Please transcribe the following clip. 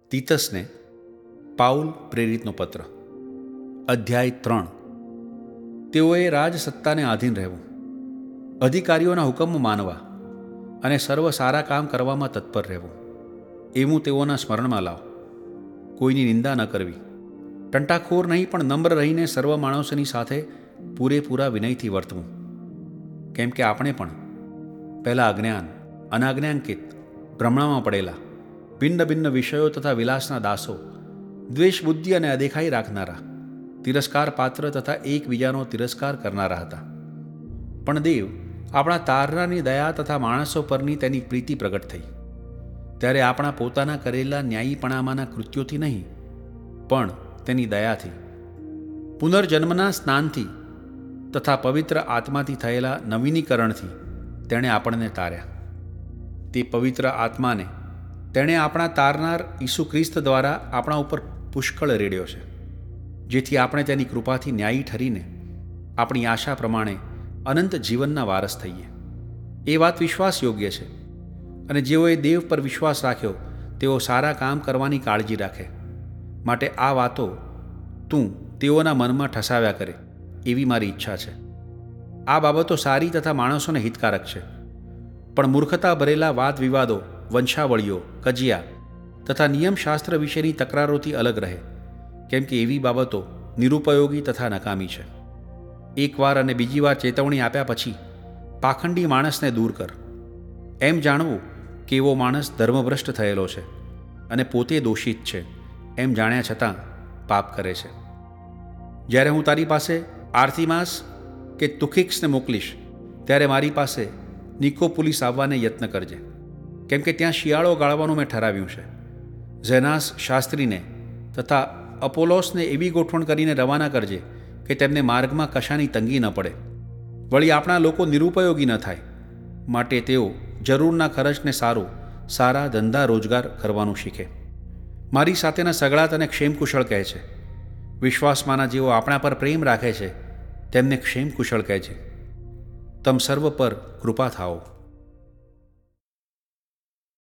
તીતસને Paul પ્રેરિતનો પત્ર, અધ્યાય 3. તેઓએ રાજસત્તાને આધીન રહેવું, અધિકારીઓના હુકમ માનવા અને સર્વ સારા કામ કરવામાં તત્પર રહેવું, એવું તેઓના સ્મરણમાં લાવો. કોઈની નિંદા ન કરવી, ટંટાખોર નહીં પણ નમ્ર રહીને સર્વ માણસોની સાથે પૂરેપૂરા વિનયથી વર્તવું. કેમ કે આપણે પણ પહેલાં અજ્ઞાન, અનાજ્ઞાંકિત, ભ્રમણામાં પડેલા, ભિન્ન ભિન્ન વિષયો તથા વિલાસના દાસો, દ્વેષ બુદ્ધિ અને અદેખાઈ રાખનારા, તિરસ્કાર પાત્ર તથા એકબીજાનો તિરસ્કાર કરનારા હતા. પણ દેવ આપણા તારનારની દયા તથા માણસો પરની તેની પ્રીતિ પ્રગટ થઈ, ત્યારે આપણા પોતાના કરેલા ન્યાયીપણામાંના કૃત્યોથી નહીં, પણ તેની દયાથી, પુનર્જન્મના સ્નાનથી તથા પવિત્ર આત્માથી થયેલા નવીનીકરણથી તેણે આપણને તાર્યા. તે પવિત્ર આત્માને તેણે આપણા તારનાર ઈસુ ખ્રિસ્ત દ્વારા આપણા ઉપર પુષ્કળ રેડ્યો છે, જેથી આપણે તેની કૃપાથી ન્યાયી ઠરીને આપણી આશા પ્રમાણે અનંત જીવનના વારસ થઈએ. એ વાત વિશ્વાસ યોગ્ય છે, અને જેઓએ દેવ પર વિશ્વાસ રાખ્યો તેઓ સારા કામ કરવાની કાળજી રાખે. માટે આ વાતો તું તેઓના મનમાં ઠસાવ્યા કરે એવી મારી ઈચ્છા છે. આ બાબતો સારી તથા માણસોને હિતકારક છે. પણ મૂર્ખતા ભરેલા વાદ વિવાદો, વંશાવળીઓ, કજિયા તથા નિયમશાસ્ત્ર વિશેની તકરારોથી અલગ રહે, કેમ કે એવી બાબતો નિરુપયોગી તથા નકામી છે. એકવાર અને બીજી વાર ચેતવણી આપ્યા પછી પાખંડી માણસને દૂર કર. એમ જાણવું કે એવો માણસ ધર્મભ્રષ્ટ થયેલો છે અને પોતે દોષિત છે એમ જાણ્યા છતાં પાપ કરે છે. જ્યારે હું તારી પાસે આર્થિમાસ કે તુખિક્સને મોકલીશ, ત્યારે મારી પાસે નિકોપોલિસ આવવાને યત્ન કરજે, કેમ કે ત્યાં શિયાળો ગાળવાનું મેં ઠરાવ્યું છે. ઝેનાસ શાસ્ત્રીને તથા અપોલોસને એવી ગોઠવણ કરીને રવાના કરજે કે તેમને માર્ગમાં કશાની તંગી ન પડે. વળી આપણા લોકો નિરુપયોગી ન થાય, માટે તેઓ જરૂરના ખર્ચને સારા ધંધા રોજગાર કરવાનું શીખે. મારી સાથેના સગળા તને ક્ષેમકુશળ કહે છે. વિશ્વાસમાંના જેઓ આપણા પર પ્રેમ રાખે છે તેમને ક્ષેમકુશળ કહે છે. તમ સર્વ પર કૃપા થાઓ.